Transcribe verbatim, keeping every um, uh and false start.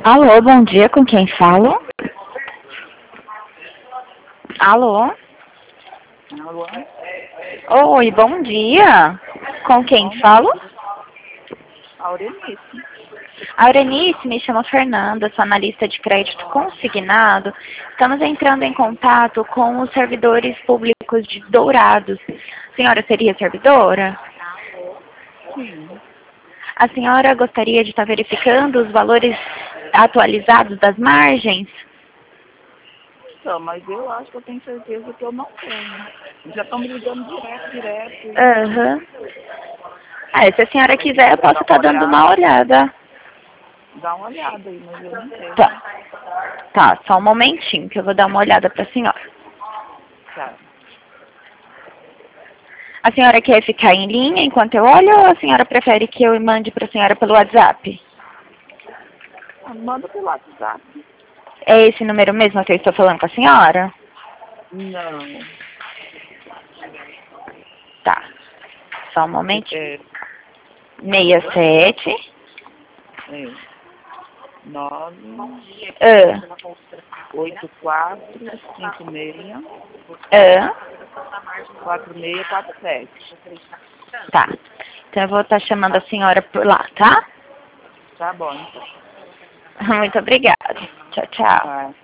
Alô, bom dia, com quem falo? Alô? Alô? Oi, bom dia. Com quem Bom falo? dia. Aurelice. Aurenice, me chamo Fernanda, sou analista de crédito consignado. Estamos entrando em contato com os servidores públicos de Dourados. A senhora seria servidora? Sim. A senhora gostaria de estar verificando os valores atualizados das margens? Então, mas eu acho que eu tenho certeza que eu não tenho. Já estão me ligando direto, direto. Aham. Ah, se a senhora quiser, eu posso Dá estar uma dando uma olhada. olhada. Dá uma olhada aí, mas eu não tenho. Tá. Tá, só um momentinho que eu vou dar uma olhada para a senhora. Tá. A senhora quer ficar em linha enquanto eu olho ou a senhora prefere que eu mande para a senhora pelo WhatsApp? Ah, manda pelo WhatsApp. É esse número mesmo que eu estou falando com a senhora? Não. Tá. Só um momentinho. É, seis sete. é. Nove, Ah, oito, quatro, cinco, seis, ah. quatro, seis, quatro, sete. Tá. Então eu vou estar chamando a senhora por lá, tá? Tá bom, então. Muito obrigada. Tchau, tchau. Tá.